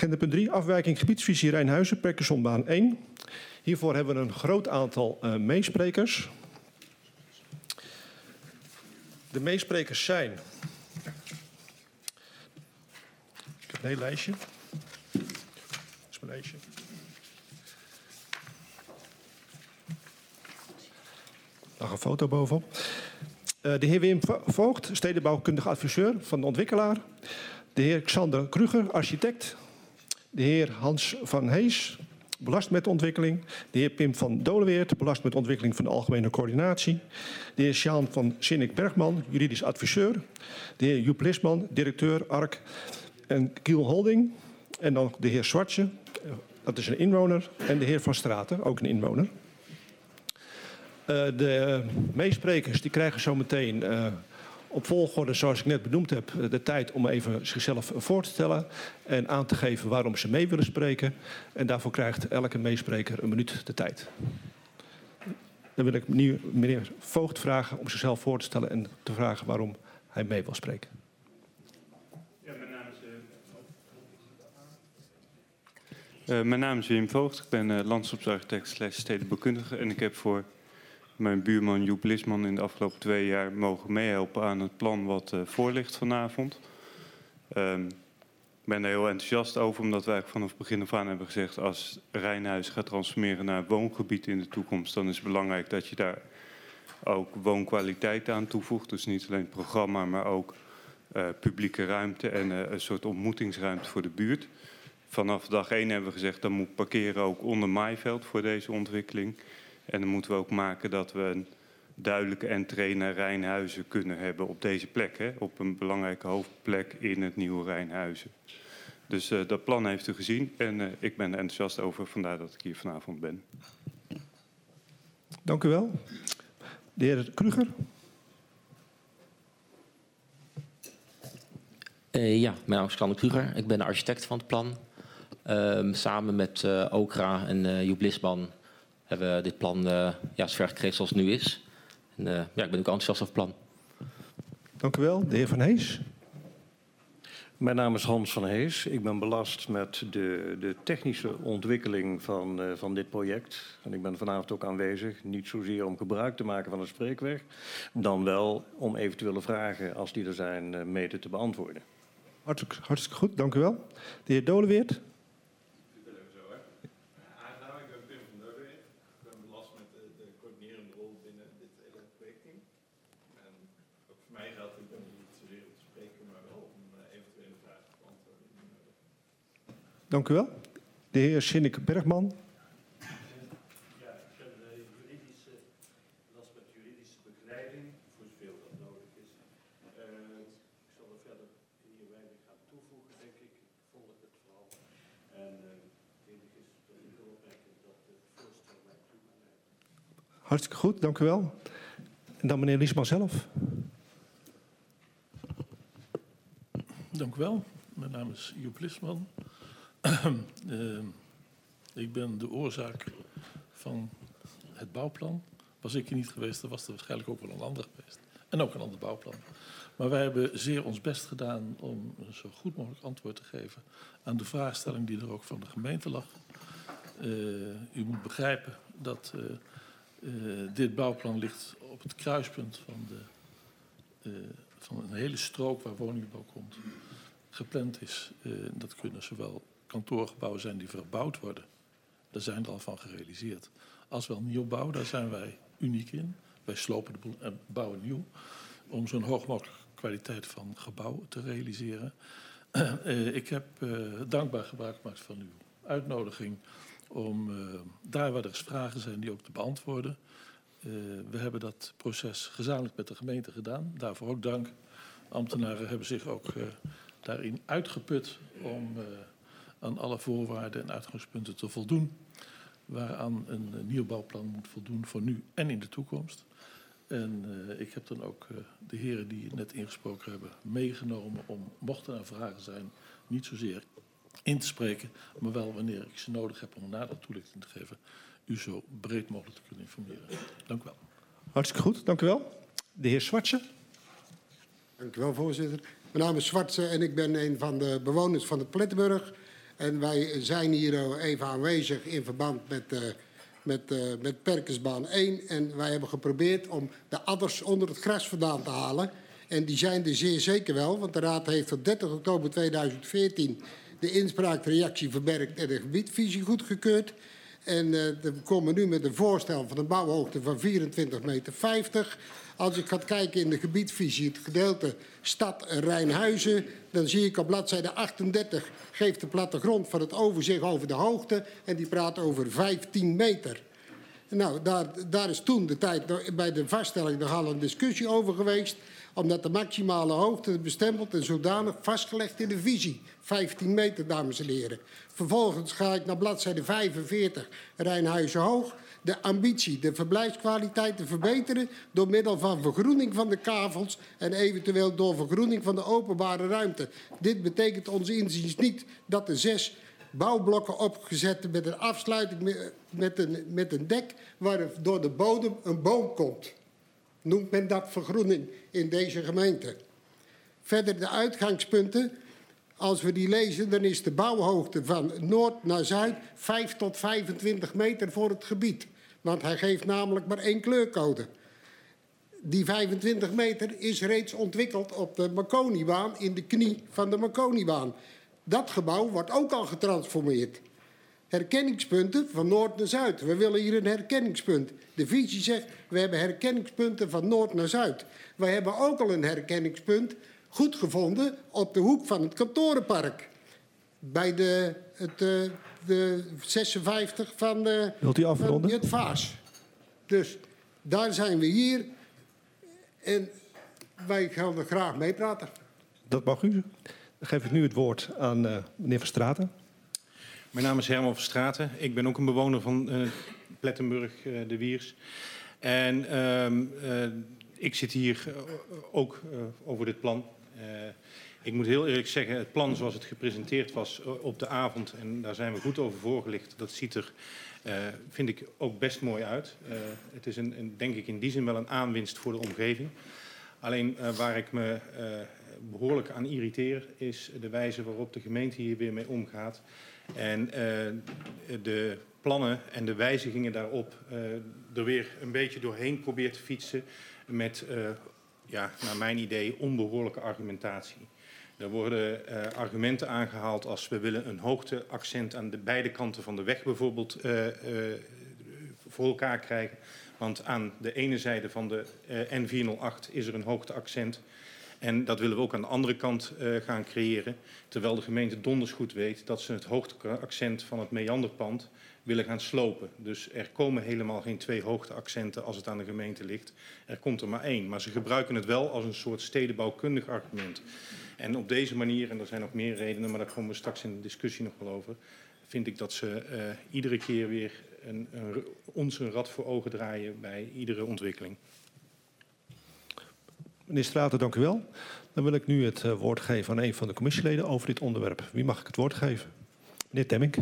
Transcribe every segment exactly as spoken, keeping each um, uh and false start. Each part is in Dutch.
Agenda punt drie, afwijking gebiedsvisie Rijnhuizen, Perkensonbaan één. Hiervoor hebben we een groot aantal uh, meesprekers. De meesprekers zijn... Ik heb een heel lijstje. Dit is mijn lijstje. Er lag een foto bovenop. Uh, de heer Wim Voogd, stedenbouwkundig adviseur van de ontwikkelaar. De heer Xander Kruger, architect. De heer Hans van Hees, belastingontwikkeling. De heer Pim van Doleweert, belastingontwikkeling van de algemene coördinatie. De heer Sjaan van Sinnik-Bergman, juridisch adviseur. De heer Joep Lisman, directeur A R C en Kiel Holding. En dan de heer Zwartje, dat is een inwoner. En de heer Van Straten, ook een inwoner. Uh, de meesprekers die krijgen zo meteen uh, op volgorde, zoals ik net benoemd heb, de tijd om even zichzelf voor te stellen en aan te geven waarom ze mee willen spreken. En daarvoor krijgt elke meespreker een minuut de tijd. Dan wil ik nu meneer Voogd vragen om zichzelf voor te stellen en te vragen waarom hij mee wil spreken. Ja, mijn naam is, uh, uh, mijn naam is Wim Voogd. Ik ben uh, landschapsarchitect slash stedenbouwkundige en ik heb voor mijn buurman Joep Lisman in de afgelopen twee jaar mogen meehelpen aan het plan wat uh, voor ligt vanavond. Um, ik ben er heel enthousiast over, omdat wij vanaf het begin af aan hebben gezegd, als Rijnhuis gaat transformeren naar woongebied in de toekomst, dan is het belangrijk dat je daar ook woonkwaliteit aan toevoegt. Dus niet alleen het programma, maar ook uh, publieke ruimte en uh, een soort ontmoetingsruimte voor de buurt. Vanaf dag één hebben we gezegd, dan moet parkeren ook onder maaiveld voor deze ontwikkeling. En dan moeten we ook maken dat we een duidelijke entree naar Rijnhuizen kunnen hebben op deze plek. Hè, op een belangrijke hoofdplek in het nieuwe Rijnhuizen. Dus uh, dat plan heeft u gezien en uh, ik ben er enthousiast over, vandaar dat ik hier vanavond ben. Dank u wel. De heer Kruger. Uh, ja, mijn naam is Xander Kruger. Ik ben de architect van het plan. Uh, samen met uh, Okra en uh, Joep Lisman hebben we dit plan uh, ja, zover gekregen zoals het nu is. En, uh, ja, ik ben ook enthousiast over het plan. Dank u wel. De heer Van Hees. Mijn naam is Hans van Hees. Ik ben belast met de, de technische ontwikkeling van, uh, van dit project. En ik ben vanavond ook aanwezig. Niet zozeer om gebruik te maken van een spreekweg, dan wel om eventuele vragen, als die er zijn, uh, mede te beantwoorden. Hartstikke, hartstikke goed, dank u wel. De heer Doleweert. Dank u wel. De heer Sinnik-Bergman. Ja, ik ben de juridische, last met juridische begeleiding, voor zoveel dat nodig is. Uh, ik zal er verder hier weinig aan toevoegen, denk ik. Ik volg het vooral. En uh, het enige is dat ik wil opmerken dat het voorstel mij toe kan leiden. Hartstikke goed, dank u wel. En dan meneer Liesman zelf. Dank u wel. Mijn naam is Joep Lisman. Uh, ik ben de oorzaak van het bouwplan. Was ik er niet geweest, dan was er waarschijnlijk ook wel een ander geweest. En ook een ander bouwplan. Maar wij hebben zeer ons best gedaan om een zo goed mogelijk antwoord te geven aan de vraagstelling die er ook van de gemeente lag. Uh, u moet begrijpen dat uh, uh, dit bouwplan ligt op het kruispunt van, de, uh, van een hele strook waar woningbouw komt. Gepland is, uh, dat kunnen zowel kantoorgebouwen zijn die verbouwd worden. Daar zijn er al van gerealiseerd. Als wel nieuwbouw, daar zijn wij uniek in. Wij slopen de boel en bouwen nieuw. Om zo'n hoog mogelijke kwaliteit van gebouw te realiseren. Uh, ik heb uh, dankbaar gebruik gemaakt van uw uitnodiging om uh, daar waar er eens vragen zijn die ook te beantwoorden. Uh, we hebben dat proces gezamenlijk met de gemeente gedaan. Daarvoor ook dank. Ambtenaren hebben zich ook uh, daarin uitgeput om uh, aan alle voorwaarden en uitgangspunten te voldoen, waaraan een uh, nieuwbouwplan moet voldoen voor nu en in de toekomst. En uh, ik heb dan ook uh, de heren die net ingesproken hebben meegenomen om, mochten er vragen zijn, niet zozeer in te spreken, maar wel wanneer ik ze nodig heb om nader toelichting te geven, u zo breed mogelijk te kunnen informeren. Dank u wel. Hartstikke goed, dank u wel. De heer Zwartje. Dank u wel, voorzitter. Mijn naam is Zwartse en ik ben een van de bewoners van het Plettenburg. En wij zijn hier even aanwezig in verband met, uh, met, uh, met Perkensbaan één. En wij hebben geprobeerd om de adders onder het gras vandaan te halen. En die zijn er zeer zeker wel, want de Raad heeft op dertig oktober tweeduizend veertien... de inspraakreactie verwerkt en de gebiedvisie goedgekeurd. En uh, we komen nu met een voorstel van een bouwhoogte van vierentwintig meter vijftig. Als ik ga kijken in de gebiedvisie, het gedeelte stad Rijnhuizen, dan zie ik op bladzijde achtendertig geeft de plattegrond van het overzicht over de hoogte en die praat over vijftien meter. Nou, daar, daar is toen de tijd bij de vaststelling nogal een discussie over geweest, omdat de maximale hoogte bestempeld en zodanig vastgelegd in de visie. vijftien meter, dames en heren. Vervolgens ga ik naar bladzijde vijfenveertig, Rijnhuizen Hoog. De ambitie de verblijfskwaliteit te verbeteren door middel van vergroening van de kavels en eventueel door vergroening van de openbare ruimte. Dit betekent onze inziens niet dat de zes bouwblokken opgezet met een afsluiting met een, met een dek waar door de bodem een boom komt. Noemt men dat vergroening in deze gemeente. Verder de uitgangspunten. Als we die lezen, dan is de bouwhoogte van noord naar zuid vijf tot vijfentwintig meter voor het gebied. Want hij geeft namelijk maar één kleurcode. Die vijfentwintig meter is reeds ontwikkeld op de Marconibaan in de knie van de Marconibaan. Dat gebouw wordt ook al getransformeerd. Herkenningspunten van noord naar zuid. We willen hier een herkenningspunt. De visie zegt, we hebben herkenningspunten van noord naar zuid. We hebben ook al een herkenningspunt goed gevonden op de hoek van het kantorenpark. Bij de, het, uh, de zesenvijftig van, uh, Wilt u afronden? van het Vaas. Dus daar zijn we hier. En wij gaan er graag meepraten. Dat mag u. Dan geef ik nu het woord aan uh, meneer Verstraeten. Mijn naam is Herman Verstraeten. Ik ben ook een bewoner van uh, Plettenburg, uh, de Wiers. En uh, uh, ik zit hier uh, ook uh, over dit plan. Uh, ik moet heel eerlijk zeggen, het plan zoals het gepresenteerd was uh, op de avond, en daar zijn we goed over voorgelicht, dat ziet er, uh, vind ik, ook best mooi uit. Uh, het is een, een, denk ik in die zin wel een aanwinst voor de omgeving. Alleen uh, waar ik me uh, behoorlijk aan irriteer is de wijze waarop de gemeente hier weer mee omgaat. En uh, de plannen en de wijzigingen daarop uh, er weer een beetje doorheen probeert te fietsen met, uh, ja, naar mijn idee, onbehoorlijke argumentatie. Er worden uh, argumenten aangehaald als we willen een hoogteaccent aan de beide kanten van de weg bijvoorbeeld uh, uh, voor elkaar krijgen. Want aan de ene zijde van de uh, N vierhonderdacht is er een hoogteaccent. En dat willen we ook aan de andere kant uh, gaan creëren. Terwijl de gemeente donders goed weet dat ze het hoogteaccent van het meanderpand willen gaan slopen. Dus er komen helemaal geen twee hoogteaccenten als het aan de gemeente ligt. Er komt er maar één. Maar ze gebruiken het wel als een soort stedenbouwkundig argument. En op deze manier, en er zijn nog meer redenen, maar daar komen we straks in de discussie nog wel over, vind ik dat ze uh, iedere keer weer een, een, ons een rad voor ogen draaien bij iedere ontwikkeling. Meneer Straten, dank u wel. Dan wil ik nu het uh, woord geven aan een van de commissieleden over dit onderwerp. Wie mag ik het woord geven? Meneer Temmink.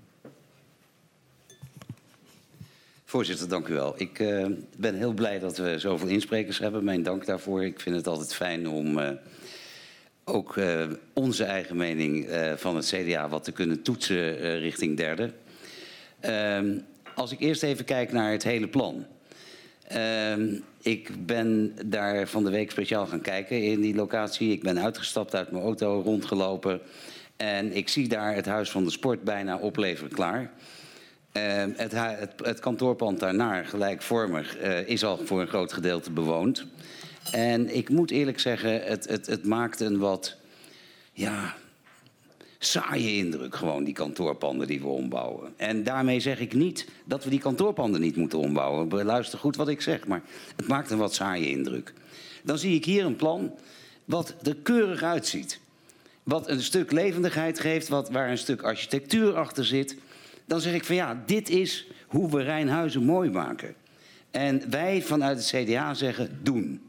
Voorzitter, dank u wel. Ik uh, ben heel blij dat we zoveel insprekers hebben. Mijn dank daarvoor. Ik vind het altijd fijn om uh, ook uh, onze eigen mening uh, van het C D A wat te kunnen toetsen uh, richting derde. Uh, als ik eerst even kijk naar het hele plan. Uh, ik ben daar van de week speciaal gaan kijken in die locatie. Ik ben uitgestapt uit mijn auto, rondgelopen. En ik zie daar het Huis van de Sport bijna opleveren klaar. Uh, het, het, het kantoorpand daarnaar, gelijkvormig, uh, is al voor een groot gedeelte bewoond. En ik moet eerlijk zeggen, het, het, het maakt een wat ja, saaie indruk gewoon, die kantoorpanden die we ombouwen. En daarmee zeg ik niet dat we die kantoorpanden niet moeten ombouwen. Luister goed wat ik zeg, maar het maakt een wat saaie indruk. Dan zie ik hier een plan wat er keurig uitziet. Wat een stuk levendigheid geeft, wat, waar een stuk architectuur achter zit. Dan zeg ik van ja, dit is hoe we Rijnhuizen mooi maken. En wij vanuit het C D A zeggen, doen.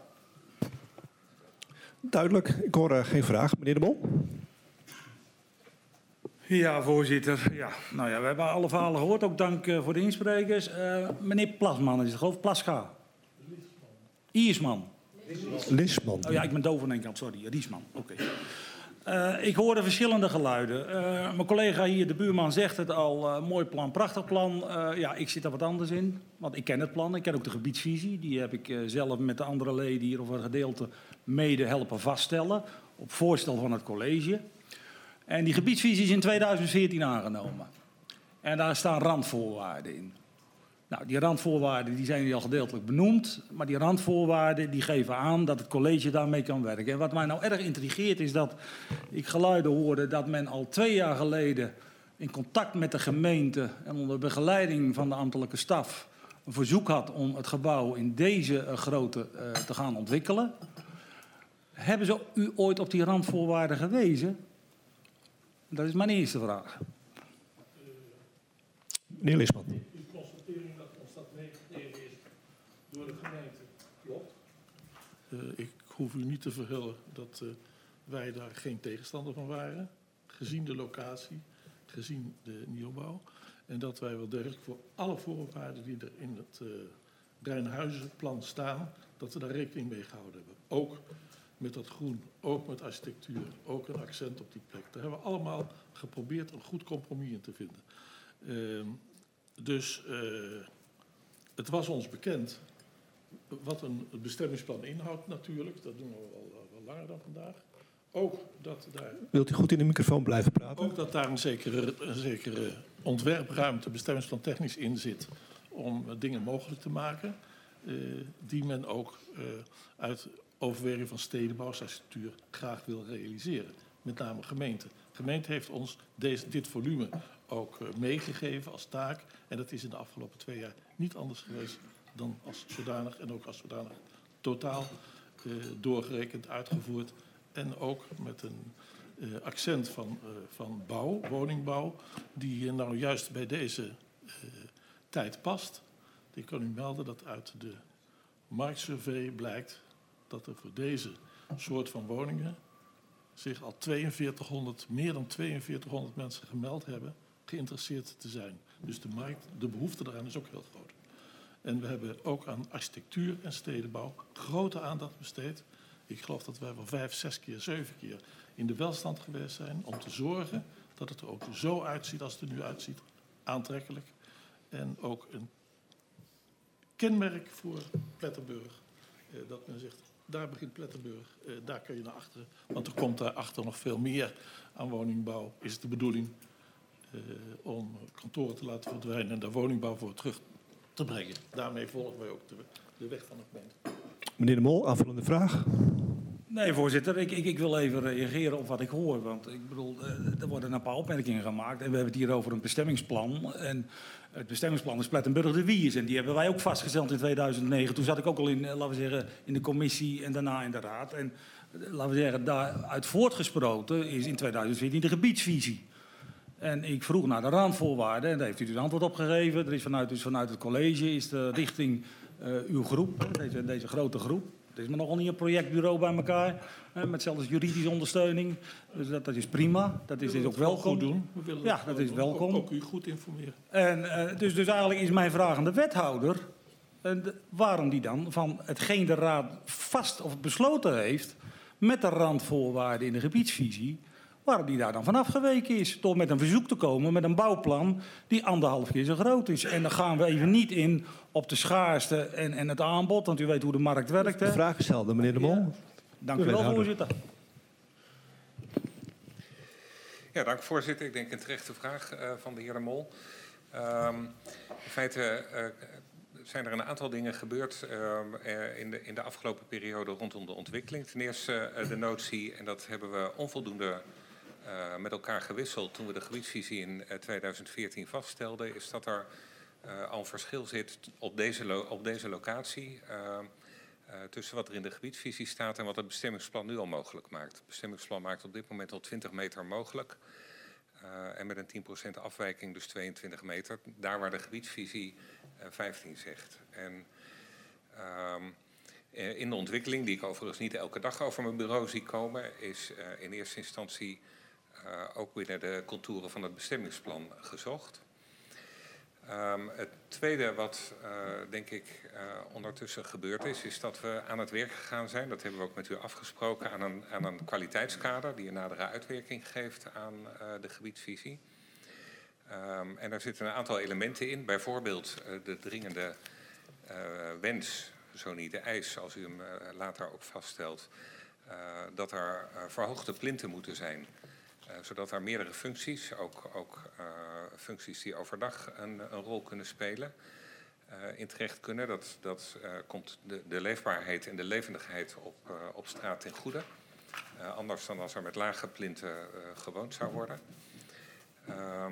Duidelijk. Ik hoor uh, geen vraag. Meneer De Mol. Ja, voorzitter. Ja, nou ja, we hebben alle verhalen gehoord. Ook dank uh, voor de insprekers. Uh, meneer Plasman is het geloof ik. Plasga. Iersman. Lisman. Oh ja, ik ben doof aan één kant. Sorry. Riesman. Oké. Okay. Uh, ik hoorde verschillende geluiden. Uh, mijn collega hier, de buurman, zegt het al. Uh, mooi plan, prachtig plan. Uh, ja, ik zit daar wat anders in. Want ik ken het plan. Ik ken ook de gebiedsvisie. Die heb ik uh, zelf met de andere leden hier over een gedeelte mede helpen vaststellen. Op voorstel van het college. En die gebiedsvisie is in tweeduizend veertien aangenomen. En daar staan randvoorwaarden in. Nou, die randvoorwaarden die zijn hier al gedeeltelijk benoemd. Maar die randvoorwaarden die geven aan dat het college daarmee kan werken. En wat mij nou erg intrigeert is dat ik geluiden hoorde dat men al twee jaar geleden in contact met de gemeente en onder begeleiding van de ambtelijke staf een verzoek had om het gebouw in deze uh, grootte uh, te gaan ontwikkelen. Hebben ze u ooit op die randvoorwaarden gewezen? Dat is mijn eerste vraag. Meneer Lisman. Uw constatering dat ons dat meegegeven is door de gemeente, klopt. Uh, ik hoef u niet te verhullen dat uh, wij daar geen tegenstander van waren. Gezien de locatie, gezien de nieuwbouw. En dat wij wel degelijk voor alle voorwaarden die er in het uh, Rijnhuizenplan staan, dat we daar rekening mee gehouden hebben. Ook met dat groen, ook met architectuur, ook een accent op die plek. Daar hebben we allemaal geprobeerd een goed compromis in te vinden. Uh, dus uh, het was ons bekend wat een bestemmingsplan inhoudt natuurlijk. Dat doen we wel, wel langer dan vandaag. Ook dat daar... Wilt u goed in de microfoon blijven praten? Ook dat daar een zekere, een zekere ontwerpruimte, bestemmingsplan technisch in zit om uh, dingen mogelijk te maken. Uh, die men ook uh, uit overweging van stedenbouwarchitectuur graag wil realiseren. Met name gemeente. De gemeente heeft ons deze, dit volume ook uh, meegegeven als taak. En dat is in de afgelopen twee jaar niet anders geweest dan als zodanig. En ook als zodanig totaal uh, doorgerekend, uitgevoerd. En ook met een uh, accent van, uh, van bouw, woningbouw, die uh, nou juist bij deze uh, tijd past. Ik kan u melden dat uit de marktsurvey blijkt dat er voor deze soort van woningen zich al tweeënveertighonderd, meer dan tweeënveertighonderd mensen gemeld hebben geïnteresseerd te zijn. Dus de markt, de behoefte daaraan is ook heel groot. En we hebben ook aan architectuur en stedenbouw grote aandacht besteed. Ik geloof dat wij wel vijf, zes keer, zeven keer in de welstand geweest zijn om te zorgen dat het er ook zo uitziet als het er nu uitziet. Aantrekkelijk. En ook een kenmerk voor Plettenburg. Eh, dat men zegt, daar begint Plettenburg, eh, daar kun je naar achteren. Want er komt daarachter nog veel meer aan woningbouw. Is het de bedoeling eh, om kantoren te laten verdwijnen en daar woningbouw voor terug te brengen. Daarmee volgen wij ook de, de weg van de gemeente. Meneer De Mol, aanvullende vraag. Nee, voorzitter. Ik, ik, ik wil even reageren op wat ik hoor. Want ik bedoel, er worden een paar opmerkingen gemaakt. En we hebben het hier over een bestemmingsplan. En het bestemmingsplan is Plettenburg de Wiers. En die hebben wij ook vastgesteld in tweeduizend negen. Toen zat ik ook al in, laten we zeggen, in de commissie en daarna in de raad. En laten we zeggen, daaruit voortgesproten is in tweeduizend veertien de gebiedsvisie. En ik vroeg naar de randvoorwaarden. En daar heeft u dus antwoord op gegeven. Er is vanuit, dus vanuit het college is de richting uh, uw groep, deze, deze grote groep. Er is maar nogal niet een projectbureau bij elkaar, hè, met zelfs juridische ondersteuning. Dus dat, dat is prima, dat is, is ook welkom. Goed doen. We willen ja, dat is doen. welkom. Ook, ook u goed informeren. En, uh, dus, dus eigenlijk is mijn vraag aan de wethouder, uh, de, waarom die dan van hetgeen de raad vast of besloten heeft met de randvoorwaarden in de gebiedsvisie, waarom die daar dan vanaf geweken is. Door met een verzoek te komen met een bouwplan die anderhalf keer zo groot is. En dan gaan we even niet in op de schaarste en, en het aanbod, want u weet hoe de markt werkt. Hè? De vraag is helder, meneer De Mol. Ja. Dank u wel, voorzitter. Ja, dank voorzitter. Ik denk een terechte vraag uh, van de heer De Mol. Um, in feite uh, zijn er een aantal dingen gebeurd uh, uh, in, de, in de afgelopen periode rondom de ontwikkeling. Ten eerste uh, de notie, en dat hebben we onvoldoende uh, met elkaar gewisseld toen we de gebiedsvisie in uh, tweeduizend veertien vaststelden, is dat er uh, al een verschil zit op deze, lo op deze locatie uh, uh, tussen wat er in de gebiedsvisie staat en wat het bestemmingsplan nu al mogelijk maakt. Het bestemmingsplan maakt op dit moment al twintig meter mogelijk. Uh, en met een tien procent afwijking, dus tweeëntwintig meter. Daar waar de gebiedsvisie uh, vijftien zegt. En um, in de ontwikkeling, die ik overigens niet elke dag over mijn bureau zie komen, is uh, in eerste instantie uh, ook binnen de contouren van het bestemmingsplan gezocht. Um, het tweede wat uh, denk ik uh, ondertussen gebeurd is, is dat we aan het werk gegaan zijn. Dat hebben we ook met u afgesproken aan een, aan een kwaliteitskader die een nadere uitwerking geeft aan uh, de gebiedsvisie. Um, en daar zitten een aantal elementen in. Bijvoorbeeld uh, de dringende uh, wens, zo niet de eis, als u hem uh, later ook vaststelt, uh, dat er uh, verhoogde plinten moeten zijn. Uh, zodat er meerdere functies, ook, ook uh, functies die overdag een, een rol kunnen spelen, uh, in terecht kunnen. Dat, dat uh, komt de, de leefbaarheid en de levendigheid op, uh, op straat ten goede. Uh, anders dan als er met lage plinten uh, gewoond zou worden. Uh,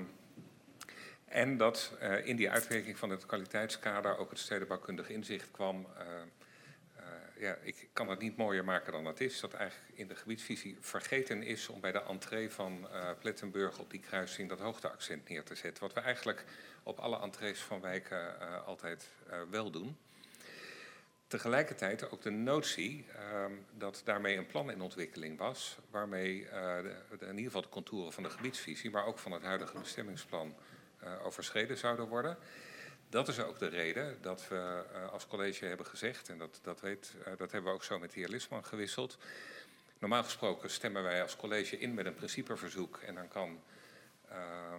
en dat uh, in die uitwerking van het kwaliteitskader ook het stedenbouwkundig inzicht kwam. Uh, Ja, ik kan het niet mooier maken dan het is. Dat eigenlijk in de gebiedsvisie vergeten is om bij de entree van uh, Plettenburg op die kruising dat hoogteaccent neer te zetten. Wat we eigenlijk op alle entrees van wijken uh, altijd uh, wel doen. Tegelijkertijd ook de notie uh, dat daarmee een plan in ontwikkeling was, waarmee uh, de, de, in ieder geval de contouren van de gebiedsvisie, maar ook van het huidige bestemmingsplan uh, overschreden zouden worden. Dat is ook de reden dat we uh, als college hebben gezegd, en dat, dat, weet, uh, dat hebben we ook zo met de heer Lisman gewisseld. Normaal gesproken stemmen wij als college in met een principeverzoek en dan kan uh,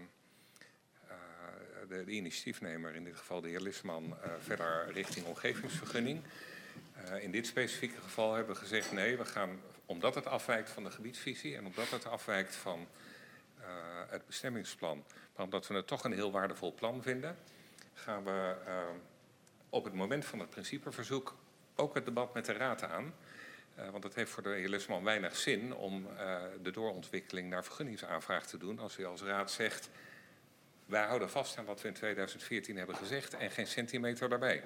uh, de, de initiatiefnemer, in dit geval de heer Lisman, uh, verder richting omgevingsvergunning. Uh, in dit specifieke geval hebben we gezegd nee, we gaan, omdat het afwijkt van de gebiedsvisie en omdat het afwijkt van uh, het bestemmingsplan, maar omdat we het toch een heel waardevol plan vinden, gaan we uh, op het moment van het principeverzoek ook het debat met de raad aan. Uh, want het heeft voor de heer Lisman weinig zin om uh, de doorontwikkeling naar vergunningsaanvraag te doen als u als raad zegt, wij houden vast aan wat we in tweeduizend veertien hebben gezegd en geen centimeter daarbij.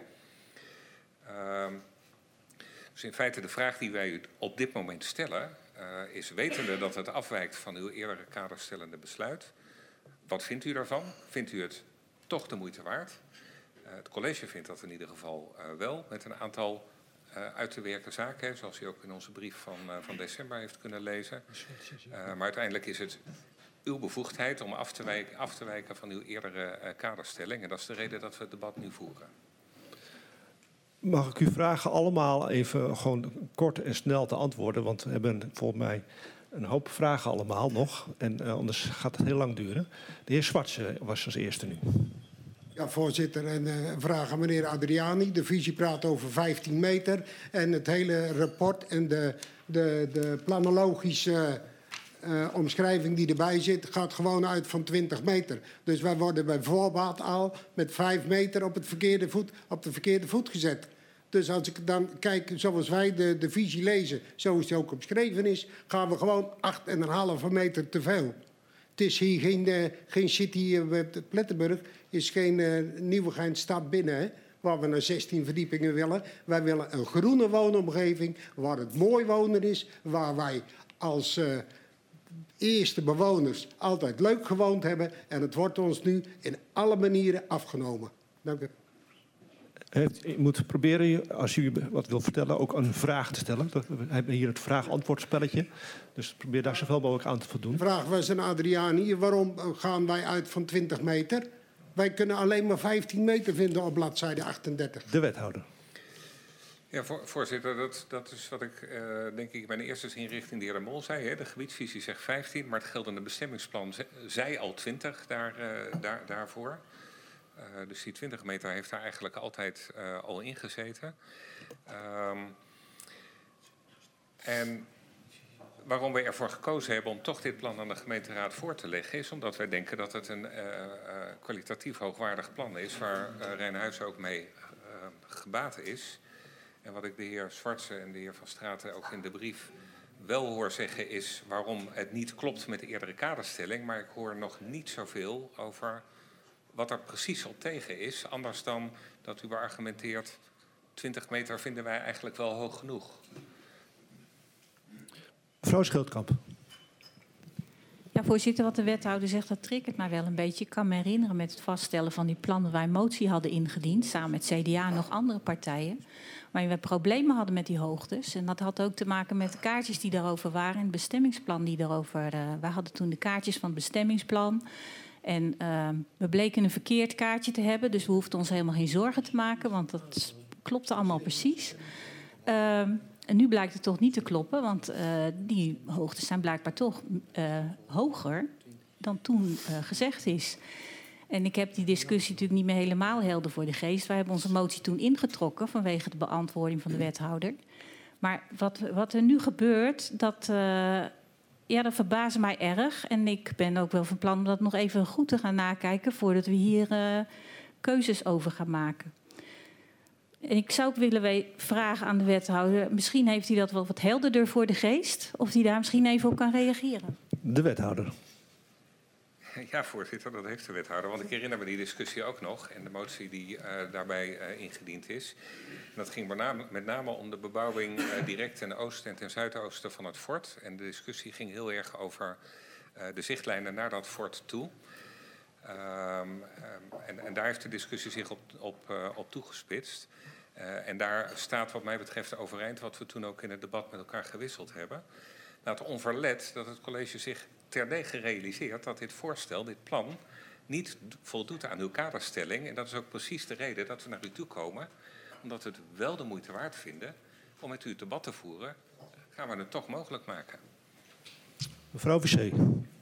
Uh, dus in feite de vraag die wij u op dit moment stellen uh, is, wetende dat het afwijkt van uw eerdere kaderstellende besluit, wat vindt u daarvan? Vindt u het toch de moeite waard? Uh, het college vindt dat in ieder geval uh, wel, met een aantal uh, uit te werken zaken, zoals u ook in onze brief van, uh, van december heeft kunnen lezen. Uh, maar uiteindelijk is het uw bevoegdheid om af te wijken, af te wijken van uw eerdere uh, kaderstelling. En dat is de reden dat we het debat nu voeren. Mag ik u vragen allemaal even gewoon kort en snel te antwoorden? Want we hebben volgens mij een hoop vragen allemaal nog. En uh, anders gaat het heel lang duren. De heer Zwartse was als eerste nu. Ja, voorzitter. En uh, een vraag aan meneer Adriani. De visie praat over vijftien meter. En het hele rapport en de, de, de planologische uh, omschrijving die erbij zit, gaat gewoon uit van twintig meter. Dus wij worden bij voorbaat al met vijf meter op, het verkeerde voet, op de verkeerde voet gezet. Dus als ik dan kijk zoals wij de, de visie lezen, zoals die ook omschreven is, gaan we gewoon acht komma vijf meter te veel. Het is hier geen, uh, geen city uh, Plettenburg, is geen uh, Nieuwegein stad binnen, hè, waar we naar zestien verdiepingen willen. Wij willen een groene woonomgeving, waar het mooi wonen is, waar wij als uh, eerste bewoners altijd leuk gewoond hebben. En het wordt ons nu in alle manieren afgenomen. Dank u. U moet proberen, als u wat wil vertellen, ook een vraag te stellen. We hebben hier het vraag-antwoordspelletje. Dus probeer daar zoveel mogelijk aan te voldoen. De vraag was aan Adriani, waarom gaan wij uit van twintig meter? Wij kunnen alleen maar vijftien meter vinden op bladzijde achtendertig. De wethouder. Ja, voorzitter, dat, dat is wat ik uh, denk ik mijn eerste zin richting de heer De Mol zei. Hè. De gebiedsvisie zegt vijftien, maar het geldende bestemmingsplan zei al twintig daar, uh, daar, daarvoor. Uh, dus die twintig meter heeft daar eigenlijk altijd uh, al in gezeten. Um, en waarom we ervoor gekozen hebben om toch dit plan aan de gemeenteraad voor te leggen, is omdat wij denken dat het een uh, uh, kwalitatief hoogwaardig plan is, waar uh, Rijnhuis ook mee uh, gebaat is. En wat ik de heer Zwartse en de heer Van Straten ook in de brief wel hoor zeggen is waarom het niet klopt met de eerdere kaderstelling, maar ik hoor nog niet zoveel over wat er precies op tegen is, anders dan dat u beargumenteert, twintig meter vinden wij eigenlijk wel hoog genoeg. Mevrouw Schildkamp. Ja, voorzitter, wat de wethouder zegt, dat triggert mij wel een beetje. Ik kan me herinneren met het vaststellen van die plannen waar wij motie hadden ingediend, samen met C D A en nog andere partijen, waarin we problemen hadden met die hoogtes. En dat had ook te maken met de kaartjes die daarover waren en het bestemmingsplan die daarover... Uh, wij hadden toen de kaartjes van het bestemmingsplan. En uh, we bleken een verkeerd kaartje te hebben, dus we hoefden ons helemaal geen zorgen te maken, want dat klopte allemaal precies. Uh, en nu blijkt het toch niet te kloppen, want uh, die hoogtes zijn blijkbaar toch uh, hoger dan toen uh, gezegd is. En ik heb die discussie natuurlijk niet meer helemaal helder voor de geest. Wij hebben onze motie toen ingetrokken vanwege de beantwoording van de wethouder. Maar wat, wat er nu gebeurt, dat, uh, ja, dat verbaast mij erg. En ik ben ook wel van plan om dat nog even goed te gaan nakijken voordat we hier uh, keuzes over gaan maken. En ik zou ook willen vragen aan de wethouder, misschien heeft hij dat wel wat helderder voor de geest, of hij daar misschien even op kan reageren. De wethouder. Ja, voorzitter, dat heeft de wethouder. Want ik herinner me die discussie ook nog en de motie die uh, daarbij uh, ingediend is. En dat ging met name, met name om de bebouwing uh, direct ten oosten en ten zuidoosten van het fort. En de discussie ging heel erg over uh, de zichtlijnen naar dat fort toe. Um, um, en, en daar heeft de discussie zich op, op, uh, op toegespitst. Uh, en daar staat wat mij betreft overeind wat we toen ook in het debat met elkaar gewisseld hebben. Nou, het onverlet dat het college zich terdege realiseert dat dit voorstel, dit plan, niet voldoet aan uw kaderstelling. En dat is ook precies de reden dat we naar u toe komen. Omdat we het wel de moeite waard vinden om met u het debat te voeren, gaan we het toch mogelijk maken. Mevrouw Vissé.